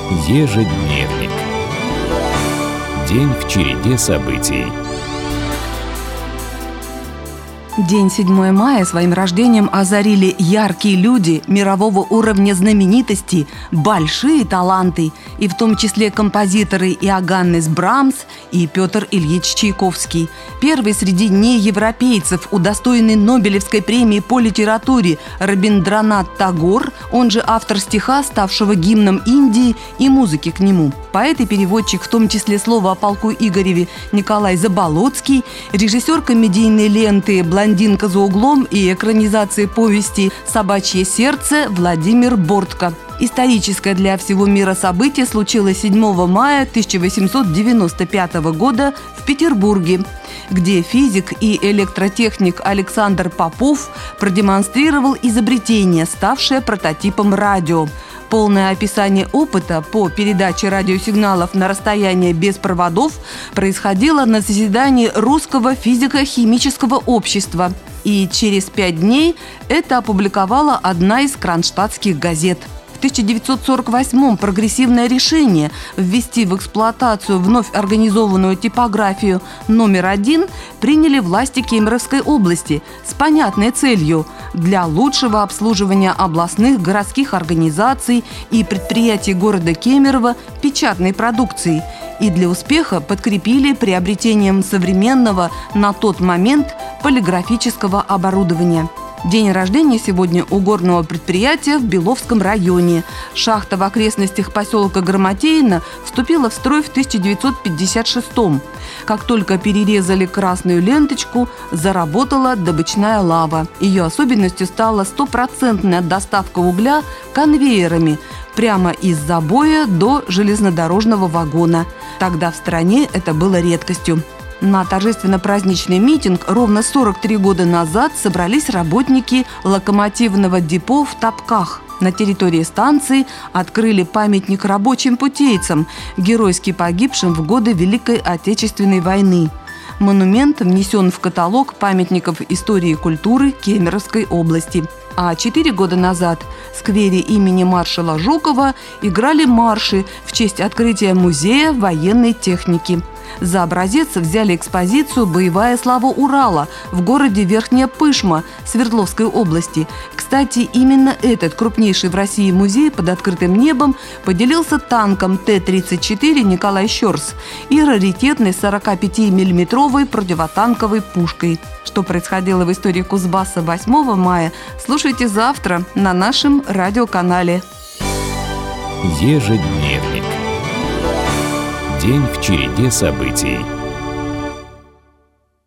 Ежедневник. День в череде событий. День 7 мая своим рождением озарили яркие люди мирового уровня знаменитости, большие таланты, и в том числе композиторы Иоганнес Брамс и Петр Ильич Чайковский. Первый среди неевропейцев, удостоенный Нобелевской премии по литературе, Рабиндранат Тагор, он же автор стиха, ставшего гимном Индии, и музыки к нему. Поэт и переводчик, в том числе слова о полку Игореве, Николай Заболоцкий, режиссер комедийной ленты «Блондинка за углом» и экранизации повести «Собачье сердце» Владимир Бортко. Историческое для всего мира событие случилось 7 мая 1895 года в Петербурге, где физик и электротехник Александр Попов продемонстрировал изобретение, ставшее прототипом радио. Полное описание опыта по передаче радиосигналов на расстояние без проводов происходило на заседании Русского физико-химического общества. И через 5 дней это опубликовала одна из кронштадтских газет. В 1948-м прогрессивное решение ввести в эксплуатацию вновь организованную типографию номер 1 приняли власти Кемеровской области с понятной целью – для лучшего обслуживания областных городских организаций и предприятий города Кемерово печатной продукции, и для успеха подкрепили приобретением современного на тот момент полиграфического оборудования. День рождения сегодня у горного предприятия в Беловском районе. Шахта в окрестностях поселка Грамотеино вступила в строй в 1956-м. Как только перерезали красную ленточку, заработала добычная лава. Ее особенностью стала стопроцентная доставка угля конвейерами прямо из забоя до железнодорожного вагона. Тогда в стране это было редкостью. На торжественно-праздничный митинг ровно 43 года назад собрались работники локомотивного депо в Топках. На территории станции открыли памятник рабочим путейцам, геройски погибшим в годы Великой Отечественной войны. Монумент внесен в каталог памятников истории и культуры Кемеровской области. А 4 года назад в сквере имени маршала Жукова играли марши в честь открытия музея военной техники. За образец взяли экспозицию «Боевая слава Урала» в городе Верхняя Пышма Свердловской области. Кстати, именно этот крупнейший в России музей под открытым небом поделился танком Т-34 «Николай Щерс» и раритетной 45-миллиметровой противотанковой пушкой. Что происходило в истории Кузбасса 8 мая, слушайте завтра на нашем радиоканале. Ежедневник. День в череде событий.